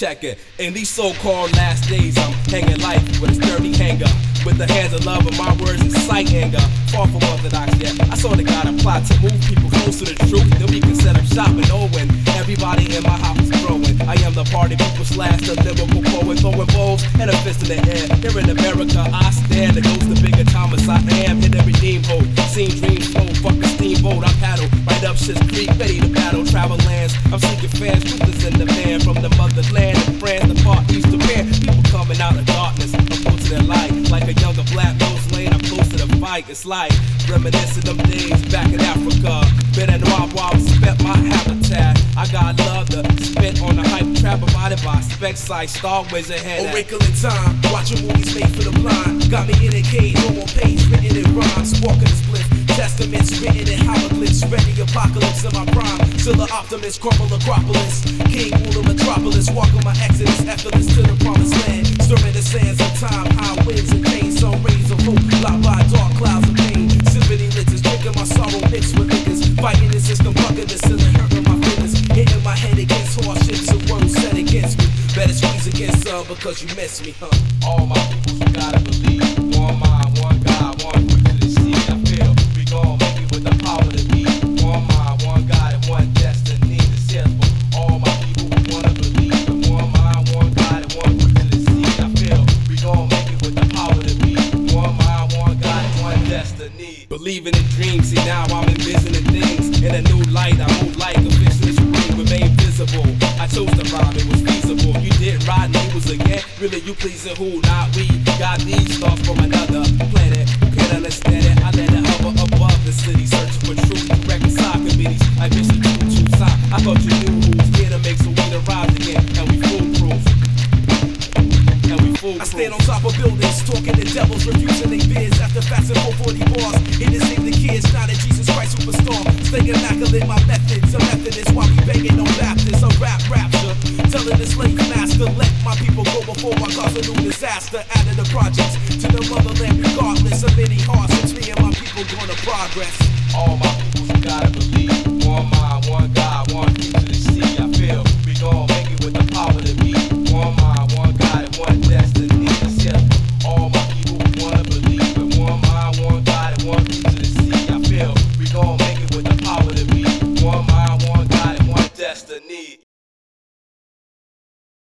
Check it. In these so-called last days, I'm hanging life with a sturdy hanger. With the hands of love and my words incite anger. Far from orthodox yet, I saw the God a plot to move people closer to truth. Then we can set up shop and know when everybody in my house is growing. I am the party people slash the lyrical poet, throwing bowls and a fist in the air. Here in America, I stand the ghost of bigger Thomas. I am in every steamboat, seen dreams flow, fuck a steamboat. I paddle right up Shit's Creek, ready to battle, travel lands. I'm seeking fans, truth is in the van from the motherland of France, the far east Japan. People coming out of darkness, approach their light like a younger black Rose Lane. I'm close to the fight. It's like reminiscing them days back in Africa. Been at Noir while I spent my habitat. I got love to spit on the hype trap provided by spec site. Star Wars ahead. A wrinkle in time, watching movies made for the blind. Got me in a cage, on one page, written in rhymes. Walking the split, testaments written in hieroglyphs. Ready apocalypse in my prime. Still an optimist, crumble Acropolis. King, ruler, metropolis. Walking my exodus, effortless to the promised land. Stirring the sands of time, high winds and rain. Sun rays of hope, locked by dark clouds of pain. Symphony litters, drinking my sorrow mixed with liquors. Fighting the system, bucking the ceiling, hurting my feelings. Hitting my head against hardships and words said against me. Better squeeze against some because you miss me, huh? All my peoples, you gotta believe. One mind, one God, one root to the seed. I feel we gon' make it with the power to be. One mind, one God, and one destiny. This is for all my people who wanna believe. With one mind, one God, and one root to the seed. I feel we gon' make it with the power to be. One mind, one God, and one destiny. Believing in dreams, see now I'm envisioning things in a new light. I move like a fish in the spring, remain visible. I chose to rhyme, it was feasible. You didn't ride me, was again. Really, you pleasing who? Not we. Got these thoughts from another planet. Who can't understand it? I let it hover above the city, searching for truth to reconcile committees. I wish the truth sign. I thought you knew who's here to make some we to rise again, and we foolproof. I stand on top of buildings, talking to devils, refusing they bids after fasting 440 bars. It is save the kids, not a Jesus Christ superstar. Stay immaculate, my methods. A Methodist while we banging on Baptists. A rap rapture, telling the slave master, let my people go before I cause a new disaster. Out of the projects to the motherland, regardless of any hardships. Me and my people gonna progress. All my peoples, you gotta believe. One mind, one